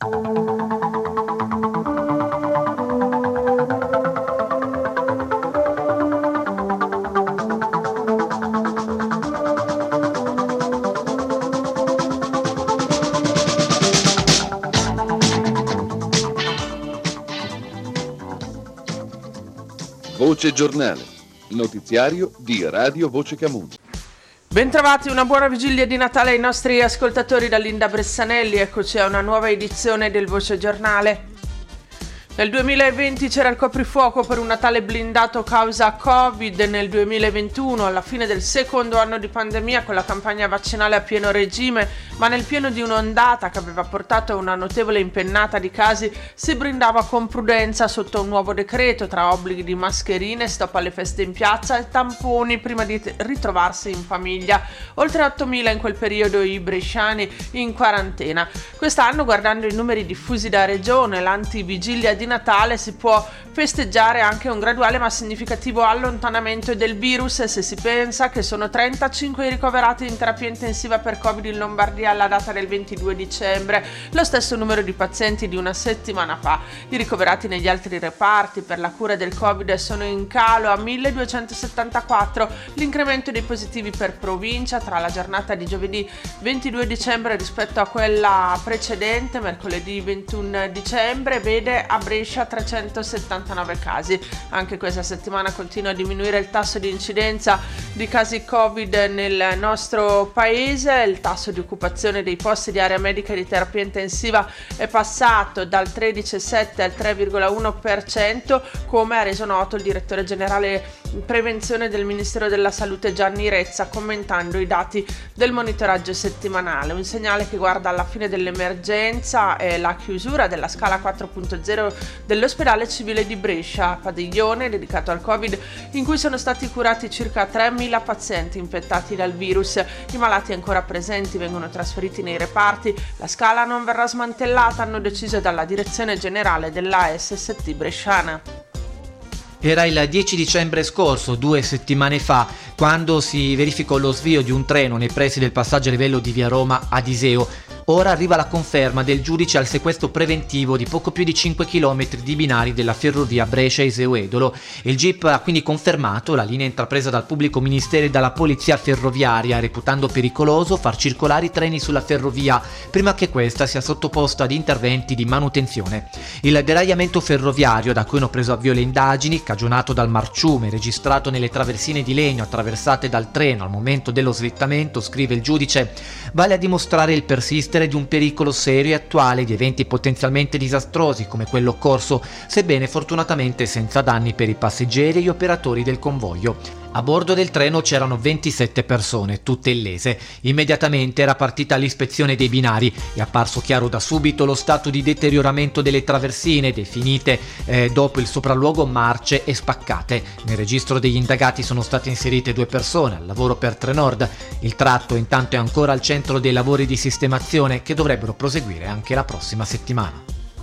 Voce Giornale, notiziario di Radio Voce Camuso. Bentrovati, una buona vigilia di Natale ai nostri ascoltatori da Linda Bressanelli. Eccoci a una nuova edizione del Voce Giornale. Nel 2020 c'era il coprifuoco per un Natale blindato causa Covid. Nel 2021, alla fine del secondo anno di pandemia, con la campagna vaccinale a pieno regime, ma nel pieno di un'ondata che aveva portato a una notevole impennata di casi, si brindava con prudenza sotto un nuovo decreto, tra obblighi di mascherine, stop alle feste in piazza e tamponi prima di ritrovarsi in famiglia. Oltre 8.000 in quel periodo i bresciani in quarantena. Quest'anno, guardando i numeri diffusi da regione, l'antivigilia di Natale si può festeggiare anche un graduale ma significativo allontanamento del virus, se si pensa che sono 35 i ricoverati in terapia intensiva per Covid in Lombardia alla data del 22 dicembre, lo stesso numero di pazienti di una settimana fa. I ricoverati negli altri reparti per la cura del Covid sono in calo a 1.274, l'incremento dei positivi per provincia tra la giornata di giovedì 22 dicembre rispetto a quella precedente, mercoledì 21 dicembre, vede a Brescia 379 casi. Anche questa settimana continua a diminuire il tasso di incidenza di casi Covid nel nostro paese. Il tasso di occupazione dei posti di area medica e di terapia intensiva è passato dal 13,7 al 3,1%, come ha reso noto il direttore generale prevenzione del Ministero della Salute Gianni Rezza, commentando i dati del monitoraggio settimanale. Un segnale che guarda alla fine dell'emergenza è la chiusura della scala 4.0 dell'ospedale civile di Brescia, padiglione dedicato al Covid, in cui sono stati curati circa 3.000 pazienti infettati dal virus. I malati ancora presenti vengono trasferiti nei reparti. La scala non verrà smantellata, hanno deciso dalla direzione generale della SST bresciana. Era il 10 dicembre scorso, 2 settimane fa, quando si verificò lo svio di un treno nei pressi del passaggio a livello di via Roma ad Iseo. Ora arriva la conferma del giudice al sequestro preventivo di poco più di 5 km di binari della ferrovia Brescia-Iseo-Edolo. Il GIP ha quindi confermato la linea intrapresa dal pubblico ministero e dalla polizia ferroviaria, reputando pericoloso far circolare i treni sulla ferrovia prima che questa sia sottoposta ad interventi di manutenzione. Il deragliamento ferroviario, da cui hanno preso avvio le indagini, cagionato dal marciume registrato nelle traversine di legno attraversate dal treno al momento dello slittamento, scrive il giudice, vale a dimostrare il persistere di un pericolo serio e attuale di eventi potenzialmente disastrosi come quello occorso, sebbene fortunatamente senza danni per i passeggeri e gli operatori del convoglio. A bordo del treno c'erano 27 persone, tutte illese. Immediatamente era partita l'ispezione dei binari. È apparso chiaro da subito lo stato di deterioramento delle traversine, definite dopo il sopralluogo marce e spaccate. Nel registro degli indagati sono state inserite 2 persone al lavoro per Trenord. Il tratto intanto è ancora al centro dei lavori di sistemazione che dovrebbero proseguire anche la prossima settimana.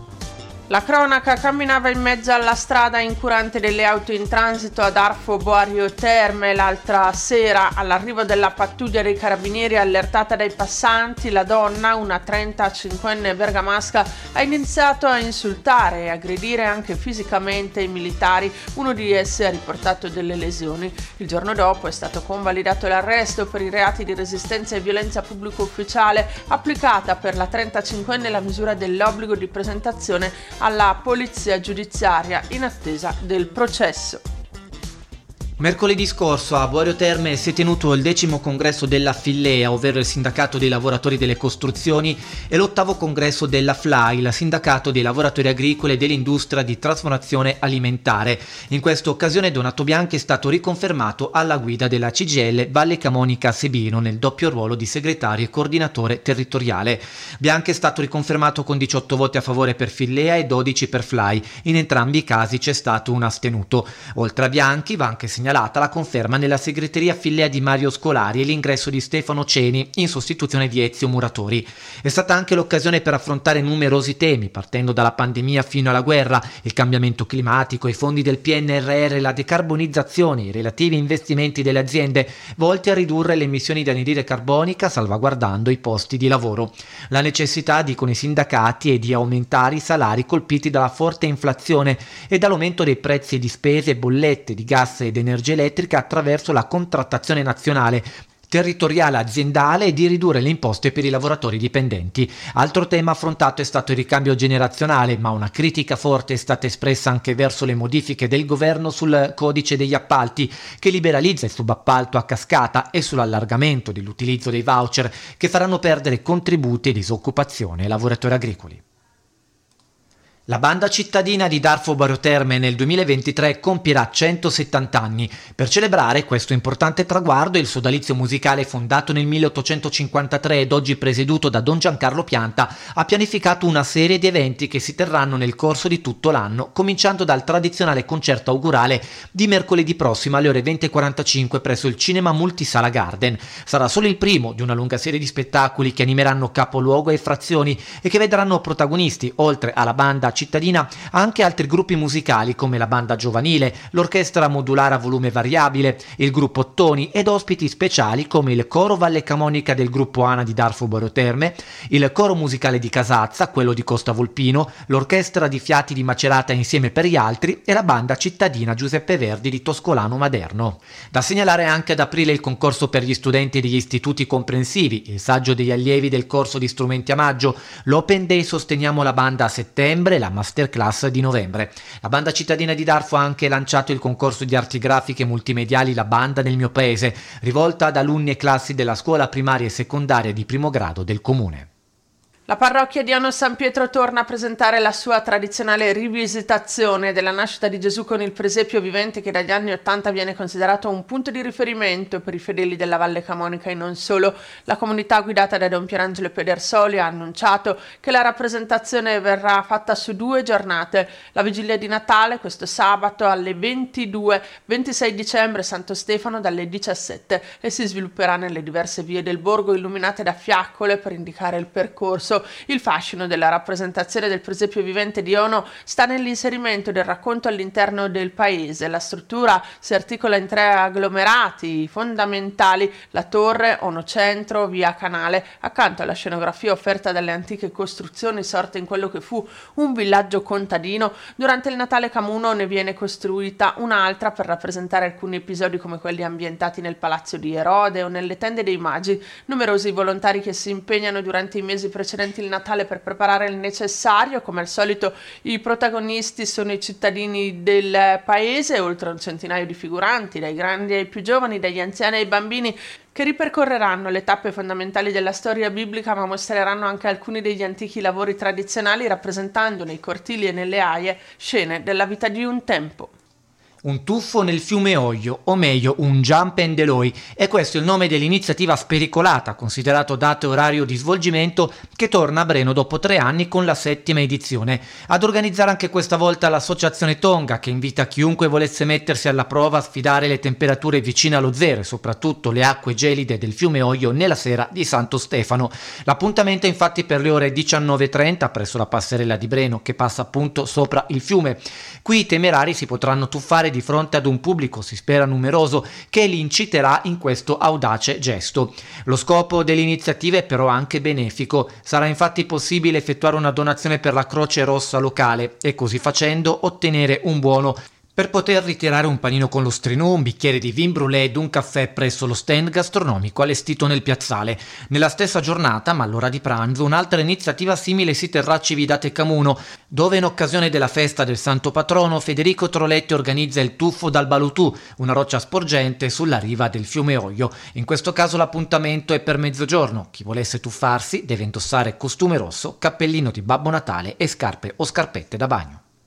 La cronaca camminava in mezzo alla strada incurante delle auto in transito ad Arfo Boario Terme. L'altra sera, all'arrivo della pattuglia dei carabinieri allertata dai passanti, la donna, una 35enne bergamasca, ha iniziato a insultare e aggredire anche fisicamente i militari. Uno di essi ha riportato delle lesioni. Il giorno dopo è stato convalidato l'arresto per i reati di resistenza e violenza pubblico ufficiale, applicata per la 35enne la misura dell'obbligo di presentazione alla polizia giudiziaria in attesa del processo. Mercoledì scorso a Boario Terme si è tenuto il 10° congresso della Fillea, ovvero il sindacato dei lavoratori delle costruzioni, e l'8° congresso della FLAI, il sindacato dei lavoratori agricoli e dell'industria di trasformazione alimentare. In questa occasione Donato Bianchi è stato riconfermato alla guida della CGIL Valle Camonica Sebino nel doppio ruolo di segretario e coordinatore territoriale. Bianchi è stato riconfermato con 18 voti a favore per Fillea e 12 per FLAI. In entrambi i casi c'è stato un astenuto. Oltre a Bianchi va anche segnalato segnalata la conferma nella segreteria Fillea di Mario Scolari e l'ingresso di Stefano Ceni in sostituzione di Ezio Muratori. È stata anche l'occasione per affrontare numerosi temi, partendo dalla pandemia fino alla guerra, il cambiamento climatico, i fondi del PNRR, la decarbonizzazione, i relativi investimenti delle aziende volti a ridurre le emissioni di anidride carbonica salvaguardando i posti di lavoro. La necessità, dicono i sindacati, è di aumentare i salari colpiti dalla forte inflazione e dall'aumento dei prezzi di spese, bollette di gas ed energia elettrica attraverso la contrattazione nazionale, territoriale aziendale e di ridurre le imposte per i lavoratori dipendenti. Altro tema affrontato è stato il ricambio generazionale, ma una critica forte è stata espressa anche verso le modifiche del governo sul codice degli appalti, che liberalizza il subappalto a cascata, e sull'allargamento dell'utilizzo dei voucher che faranno perdere contributi e disoccupazione ai lavoratori agricoli. La banda cittadina di Darfo Borio Terme nel 2023 compirà 170 anni. Per celebrare questo importante traguardo, il sodalizio musicale, fondato nel 1853 ed oggi presieduto da Don Giancarlo Pianta, ha pianificato una serie di eventi che si terranno nel corso di tutto l'anno, cominciando dal tradizionale concerto augurale di mercoledì prossimo alle ore 20:45 presso il Cinema Multisala Garden. Sarà solo il primo di una lunga serie di spettacoli che animeranno capoluogo e frazioni e che vedranno protagonisti, oltre alla banda cittadina, anche altri gruppi musicali come la banda giovanile, l'orchestra modulare a volume variabile, il gruppo Ottoni ed ospiti speciali come il coro Valle Camonica del gruppo ANA di Darfo Borio Terme, il coro musicale di Casazza, quello di Costa Volpino, l'orchestra di Fiati di Macerata insieme per gli altri e la banda cittadina Giuseppe Verdi di Toscolano Maderno. Da segnalare anche ad aprile il concorso per gli studenti degli istituti comprensivi, il saggio degli allievi del corso di strumenti a maggio, l'Open Day Sosteniamo la banda a settembre, la masterclass di novembre. La banda cittadina di Darfo ha anche lanciato il concorso di arti grafiche e multimediali La Banda nel mio paese, rivolta ad alunni e classi della scuola primaria e secondaria di primo grado del comune. La parrocchia di Anno San Pietro torna a presentare la sua tradizionale rivisitazione della nascita di Gesù con il presepio vivente, che dagli anni '80 viene considerato un punto di riferimento per i fedeli della Valle Camonica e non solo. La comunità guidata da Don Pierangelo Pedersoli ha annunciato che la rappresentazione verrà fatta su 2 giornate: la vigilia di Natale questo sabato alle 22, 26 dicembre Santo Stefano dalle 17, e si svilupperà nelle diverse vie del borgo illuminate da fiaccole per indicare il percorso. Il fascino della rappresentazione del presepio vivente di Ono sta nell'inserimento del racconto all'interno del paese. La struttura si articola in 3 agglomerati fondamentali: la torre, Ono Centro, via Canale, accanto alla scenografia offerta dalle antiche costruzioni sorte in quello che fu un villaggio contadino. Durante il Natale Camuno ne viene costruita un'altra per rappresentare alcuni episodi come quelli ambientati nel palazzo di Erode o nelle tende dei Magi. Numerosi volontari che si impegnano durante i mesi precedenti il Natale per preparare il necessario. Come al solito i protagonisti sono i cittadini del paese, oltre a un centinaio di figuranti, dai grandi ai più giovani, dagli anziani ai bambini, che ripercorreranno le tappe fondamentali della storia biblica, ma mostreranno anche alcuni degli antichi lavori tradizionali, rappresentando nei cortili e nelle aie scene della vita di un tempo. Un tuffo nel fiume Oglio, o meglio un jump and Eloy, e questo è il nome dell'iniziativa spericolata, considerato data e orario di svolgimento, che torna a Breno dopo 3 anni con la 7ª edizione. Ad organizzare anche questa volta l'associazione Tonga, che invita chiunque volesse mettersi alla prova a sfidare le temperature vicine allo zero e soprattutto le acque gelide del fiume Oglio nella sera di Santo Stefano. L'appuntamento è infatti per le ore 19:30 presso la passerella di Breno, che passa appunto sopra il fiume. Qui i temerari si potranno tuffare di fronte ad un pubblico, si spera numeroso, che li inciterà in questo audace gesto. Lo scopo dell'iniziativa è però anche benefico. Sarà infatti possibile effettuare una donazione per la Croce Rossa locale e così facendo ottenere un buono per poter ritirare un panino con lo strenù, un bicchiere di vin brûlé ed un caffè presso lo stand gastronomico allestito nel piazzale. Nella stessa giornata, ma all'ora di pranzo, un'altra iniziativa simile si terrà a Cividate Camuno, dove in occasione della festa del santo patrono Federico Troletti organizza il tuffo dal Balutù, una roccia sporgente sulla riva del fiume Oglio. In questo caso l'appuntamento è per mezzogiorno. Chi volesse tuffarsi deve indossare costume rosso, cappellino di Babbo Natale e scarpe o scarpette da bagno.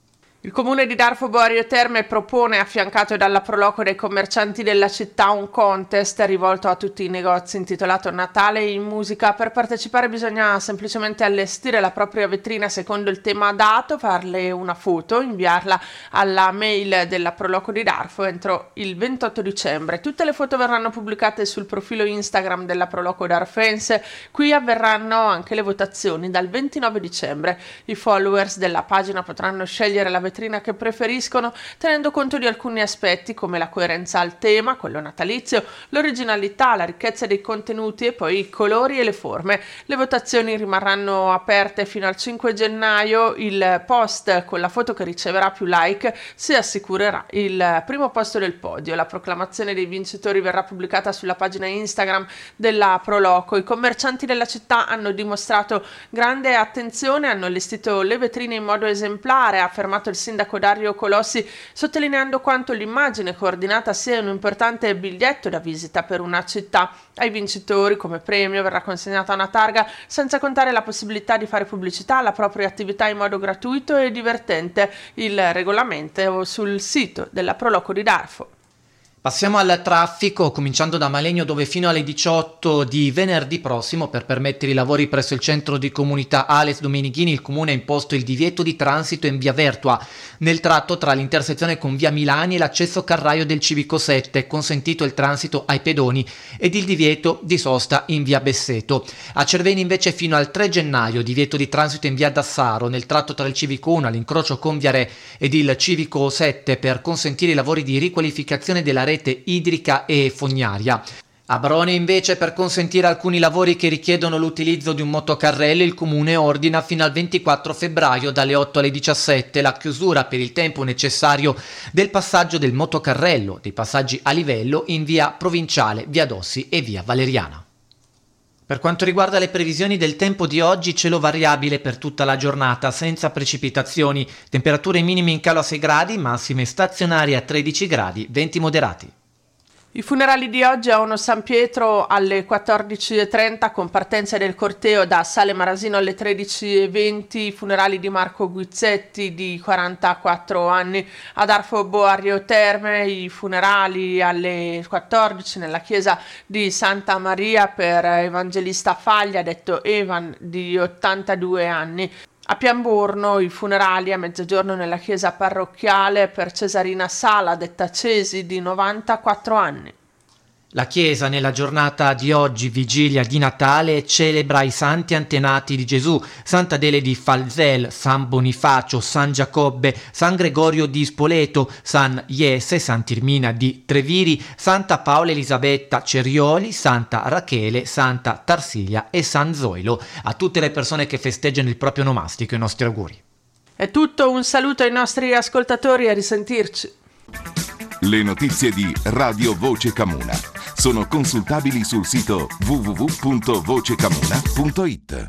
Il comune di Darfo Boario Terme propone, affiancato dalla Proloco dei commercianti della città, un contest rivolto a tutti i negozi intitolato Natale in musica. Per partecipare bisogna semplicemente allestire la propria vetrina secondo il tema dato, farle una foto, inviarla alla mail della Proloco di Darfo entro il 28 dicembre. Tutte le foto verranno pubblicate sul profilo Instagram della Proloco Darfense. Qui avverranno anche le votazioni dal 29 dicembre. I followers della pagina potranno scegliere la vetrina che preferiscono, tenendo conto di alcuni aspetti come la coerenza al tema, quello natalizio, l'originalità, la ricchezza dei contenuti e poi i colori e le forme. Le votazioni rimarranno aperte fino al 5 gennaio. Il post con la foto che riceverà più like si assicurerà il primo posto del podio. La proclamazione dei vincitori verrà pubblicata sulla pagina Instagram della Proloco. I commercianti della città hanno dimostrato grande attenzione, hanno allestito le vetrine in modo esemplare, ha affermato il sindaco Dario Colossi, sottolineando quanto l'immagine coordinata sia un importante biglietto da visita per una città. Ai vincitori come premio verrà consegnata una targa, senza contare la possibilità di fare pubblicità alla propria attività in modo gratuito e divertente. Il regolamento sul sito della Proloco di Darfo. Passiamo al traffico, cominciando da Malegno, dove fino alle 18 di venerdì prossimo, per permettere i lavori presso il centro di comunità Ales Domenichini, il comune ha imposto il divieto di transito in via Vertua nel tratto tra l'intersezione con via Milani e l'accesso carraio del Civico 7, consentito il transito ai pedoni ed il divieto di sosta in via Besseto. A Cerveni invece fino al 3 gennaio divieto di transito in via Dassaro nel tratto tra il Civico 1 all'incrocio con via Re ed il Civico 7 per consentire i lavori di riqualificazione della rete idrica e fognaria. A Brone invece, per consentire alcuni lavori che richiedono l'utilizzo di un motocarrello, il comune ordina fino al 24 febbraio dalle 8 alle 17 la chiusura per il tempo necessario del passaggio del motocarrello, dei passaggi a livello in via Provinciale, via Dossi e via Valeriana. Per quanto riguarda le previsioni del tempo di oggi, cielo variabile per tutta la giornata, senza precipitazioni, temperature minime in calo a 6 gradi, massime stazionarie a 13 gradi, venti moderati. I funerali di oggi a Ono San Pietro alle 14.30 con partenza del corteo da Sale Marasino alle 13.20, i funerali di Marco Guizzetti di 44 anni. A Darfo Boario Terme i funerali alle 14 nella chiesa di Santa Maria per Evangelista Faglia, detto Evan, di 82 anni. A Piamburno i funerali a mezzogiorno nella chiesa parrocchiale per Cesarina Sala, detta Cesi, di 94 anni. La Chiesa nella giornata di oggi, vigilia di Natale, celebra i santi antenati di Gesù, Sant'Adele di Falzel, San Bonifacio, San Giacobbe, San Gregorio di Spoleto, San Iese, Sant'Irmina di Treviri, Santa Paola Elisabetta Cerioli, Santa Rachele, Santa Tarsiglia e San Zoilo. A tutte le persone che festeggiano il proprio nomastico i nostri auguri. È tutto, un saluto ai nostri ascoltatori e a risentirci. Le notizie di Radio Voce Camuna sono consultabili sul sito www.vocecamuna.it.